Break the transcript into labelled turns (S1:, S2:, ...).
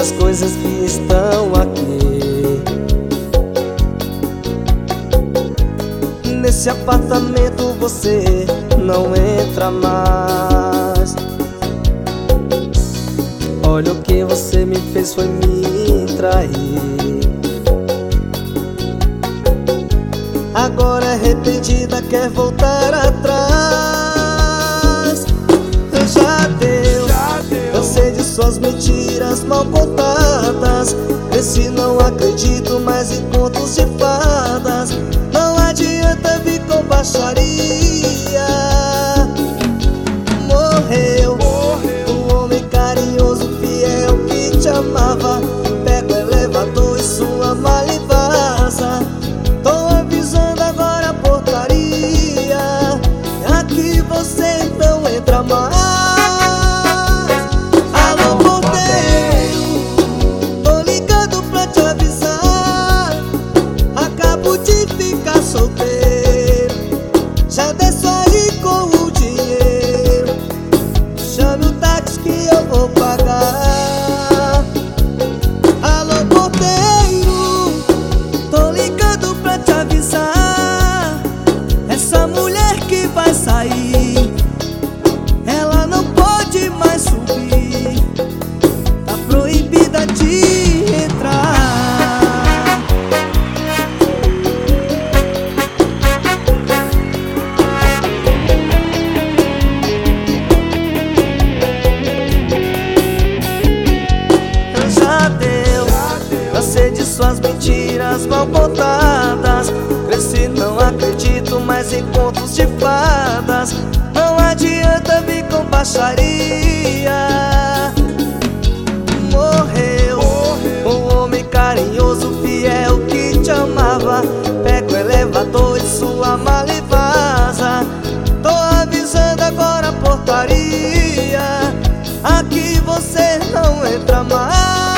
S1: das coisas que estão aqui. Nesse apartamento você não entra mais. Olha, o que você me fez foi me trair. Agora arrependida quer voltar atrás. Já deu, cansei de suas mentiras mal contadas. Cresci, não acredito mais em contos de fadas. Não adianta vir com baixaria. Morreu o homem carinhoso, fiel que te amava. Pega o elevador e sua mala e vaza. Tô avisando agora a portaria. Aqui você não entra mais. Alô, porteiro, tô ligando pra te avisar. Acabo de ficar solteiro. Já desço aí com o dinheiro. Chame o táxi que eu vou pagar. Alô, porteiro, tô ligando pra te avisar. Essa mulher que vai sair, ela não pode mais subir. Tá proibida de entrar. Já deu, cansei de suas mentiras mal contadas. Cresci, não acredito mais em contos de fadas. Não adianta vir com baixaria. Morreu um homem carinhoso, fiel que te amava. Pega o elevador e sua mala e vaza. Tô avisando agora a portaria. Aqui você não entra mais.